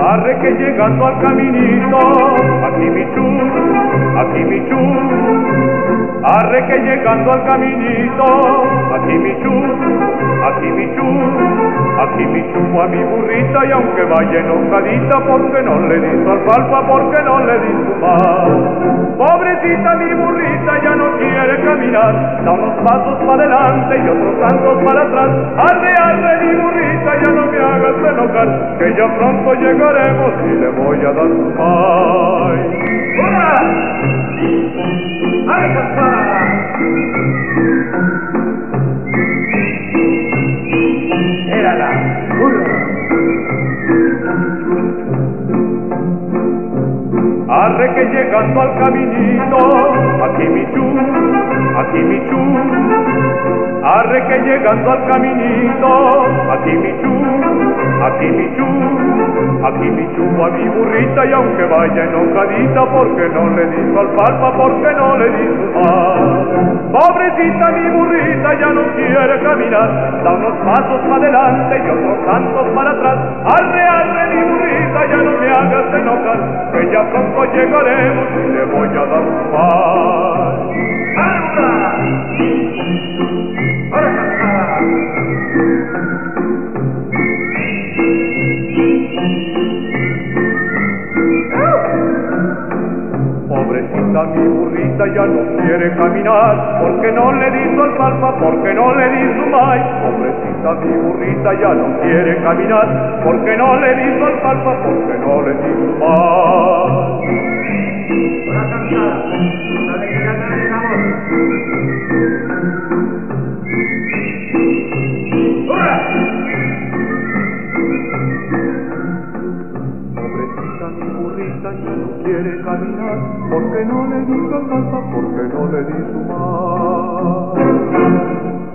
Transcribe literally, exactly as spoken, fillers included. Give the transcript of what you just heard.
Arre que llegando al caminito, aquí mi chu, aquí mi chu. Arre que llegando al caminito, aquí mi chu, aquí mi chu. Aquí mi chupo a mi burrita y aunque vaya enojadita porque no le di su alfalfa, porque no le di su mar. Pobrecita mi burrita ya no quiere caminar, da unos pasos para adelante y otros tantos para atrás. Arre, arre mi burrita, ya no me hagas enojar, que ya pronto llegaremos y le voy a dar su mal. ¡Hurra! ¡Ay, cansada! ¡Érala! ¡Hurra! Arre que llegando al caminito, aquí mi chu, aquí mi chu. Arre que llegando al caminito, aquí mi chu, aquí mi chu. Aquí mi chu a mi burrita y aunque vaya enojadita porque no le di su alfalfa, porque no le di su mar. Pobrecita mi burrita ya no quiere caminar, da unos pasos para adelante y otros tantos para atrás. Arre, arre mi burrita, ya no me hagas enojar, que ya pronto llegaremos y le voy a dar su mar. ¡Anda! ¡Ahora cansada! Pobrecita mi burrita ya no quiere caminar, porque no le di su alfalfa, porque no le di su maíz. Pobrecita mi burrita ya no quiere caminar, porque no le di su alfalfa, porque no le di su maíz. ¡Ahora cansada! ¡La alegría no es amor! ¡Hurra! Pobrecita mi burrita ya no quiere caminar, porque no le di su alfalfa, porque no le di su mar.